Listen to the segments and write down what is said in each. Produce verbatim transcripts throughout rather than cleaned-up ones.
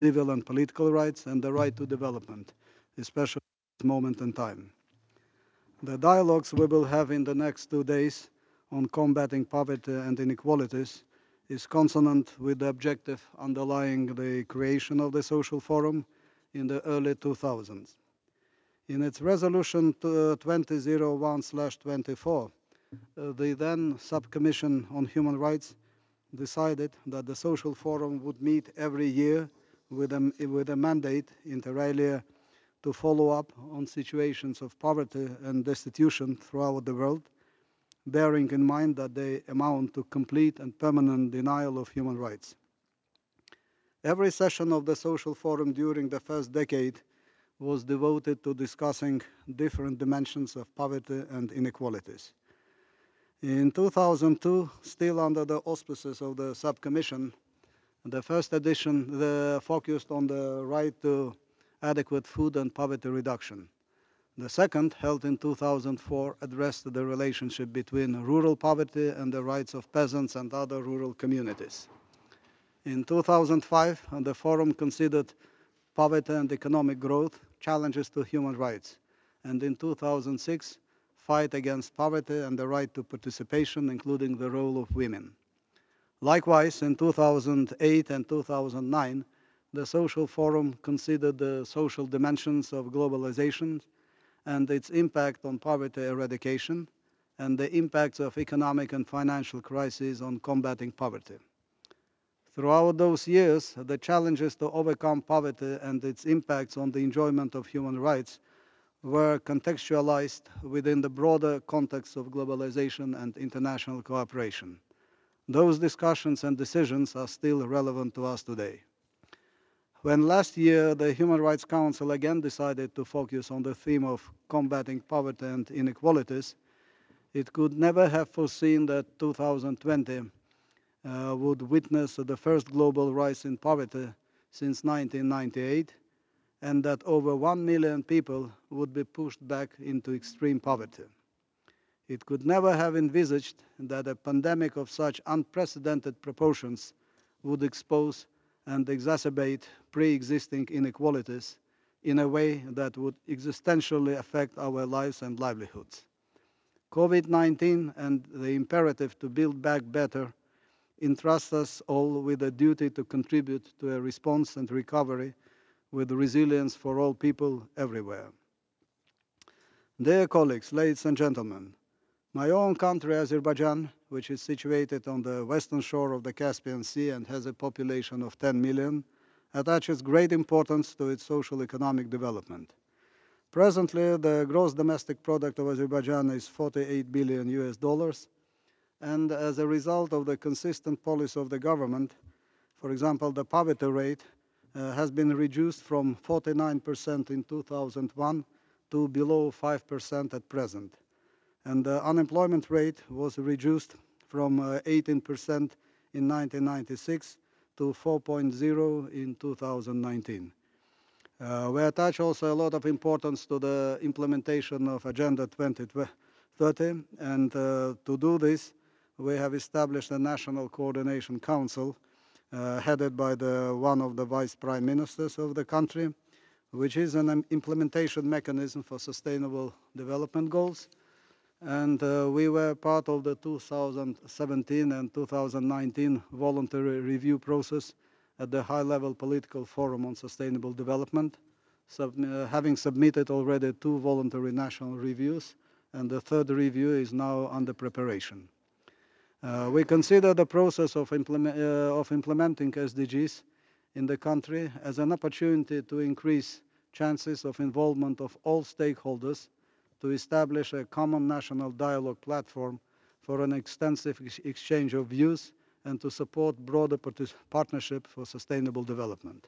civil and political rights, and the right to development, especially at this moment in time. The dialogues we will have in the next two days on combating poverty and inequalities is consonant with the objective underlying the creation of the Social Forum in the early two thousands. In its resolution twenty oh one twenty-four, uh, the then Subcommission on Human Rights decided that the Social Forum would meet every year with a, with a mandate, inter alia, to follow up on situations of poverty and destitution throughout the world, bearing in mind that they amount to complete and permanent denial of human rights. Every session of the Social Forum during the first decade was devoted to discussing different dimensions of poverty and inequalities. In two thousand two, still under the auspices of the subcommission, the first edition the focused on the right to adequate food and poverty reduction. The second, held in two thousand four, addressed the relationship between rural poverty and the rights of peasants and other rural communities. In two thousand five, the forum considered poverty and economic growth, challenges to human rights, and in two thousand six, fight against poverty and the right to participation, including the role of women. Likewise, in two thousand eight and two thousand nine, the Social Forum considered the social dimensions of globalization and its impact on poverty eradication, and the impacts of economic and financial crises on combating poverty. Throughout those years, the challenges to overcome poverty and its impacts on the enjoyment of human rights were contextualized within the broader context of globalization and international cooperation. Those discussions and decisions are still relevant to us today. When last year the Human Rights Council again decided to focus on the theme of combating poverty and inequalities, it could never have foreseen that two thousand twenty uh, would witness the first global rise in poverty since nineteen ninety-eight, and that over one million people would be pushed back into extreme poverty. It could never have envisaged that a pandemic of such unprecedented proportions would expose and exacerbate pre-existing inequalities in a way that would existentially affect our lives and livelihoods. COVID nineteen and the imperative to build back better entrust us all with a duty to contribute to a response and recovery with resilience for all people everywhere. Dear colleagues, ladies and gentlemen, my own country, Azerbaijan, which is situated on the western shore of the Caspian Sea and has a population of ten million, attaches great importance to its social economic development. Presently, the gross domestic product of Azerbaijan is forty-eight billion U S dollars, and as a result of the consistent policy of the government, for example, the poverty rate uh, has been reduced from forty-nine percent in two thousand one to below five percent at present. And the unemployment rate was reduced from uh, eighteen percent in nineteen ninety-six to four point zero in two thousand nineteen. Uh, we attach also a lot of importance to the implementation of Agenda twenty thirty, and uh, to do this, we have established a National Coordination Council uh, headed by the, one of the vice prime ministers of the country, which is an um, implementation mechanism for sustainable development goals. And uh, we were part of the two thousand seventeen and two thousand nineteen voluntary review process at the high-level political forum on sustainable development, sub uh, having submitted already two voluntary national reviews, and the third review is now under preparation. Uh, we consider the process of, implement, uh, of implementing S D Gs in the country as an opportunity to increase chances of involvement of all stakeholders to establish a common national dialogue platform for an extensive ex exchange of views and to support broader partnership for sustainable development.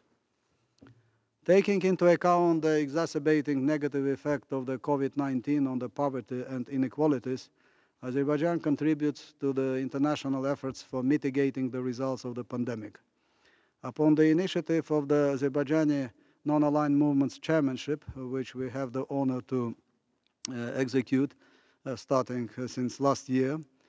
Taking into account the exacerbating negative effect of the COVID nineteen on the poverty and inequalities, Azerbaijan contributes to the international efforts for mitigating the results of the pandemic. Upon the initiative of the Azerbaijani Non-Aligned Movements Chairmanship, which we have the honor to uh, execute uh, starting uh, since last year,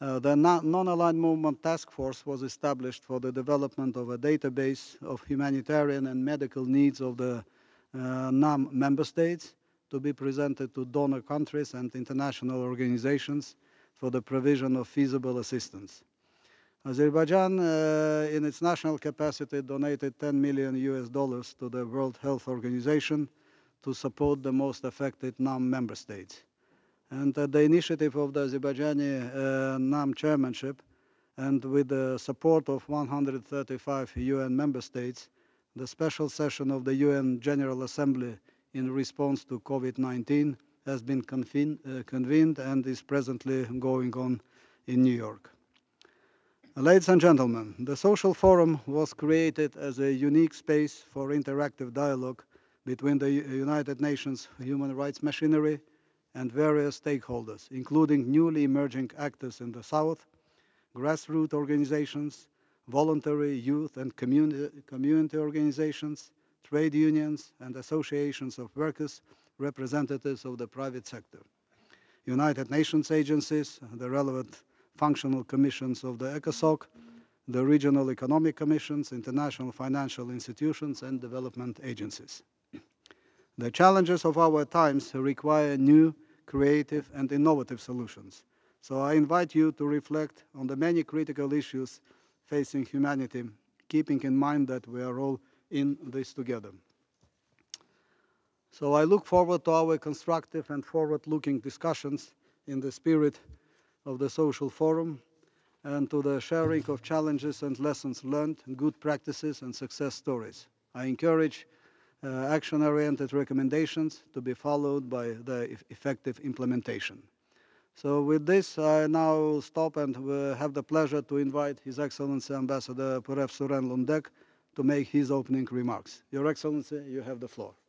Uh, the Non-Aligned Movement Task Force was established for the development of a database of humanitarian and medical needs of the uh, NAM member states to be presented to donor countries and international organizations for the provision of feasible assistance. Azerbaijan, uh, in its national capacity, donated ten million U S dollars to the World Health Organization to support the most affected NAM member states. And at the initiative of the Azerbaijani uh, NAM chairmanship, and with the support of one hundred thirty-five U N member states, the special session of the U N General Assembly in response to COVID nineteen has been convened, uh, convened and is presently going on in New York. Ladies and gentlemen, the Social Forum was created as a unique space for interactive dialogue between the United Nations human rights machinery and various stakeholders, including newly emerging actors in the South, grassroots organizations, voluntary youth and community, community organizations, trade unions and associations of workers, representatives of the private sector, United Nations agencies, the relevant functional commissions of the ECOSOC, the regional economic commissions, international financial institutions, and development agencies. The challenges of our times require new, creative, and innovative solutions. So I invite you to reflect on the many critical issues facing humanity, keeping in mind that we are all in this together. So I look forward to our constructive and forward-looking discussions in the spirit of the Social Forum and to the sharing of challenges and lessons learned, good practices and success stories. I encourage uh, action-oriented recommendations to be followed by the e effective implementation. So with this, I now stop and uh, have the pleasure to invite His Excellency Ambassador Purev Suren Lundek to make his opening remarks. Your Excellency, you have the floor.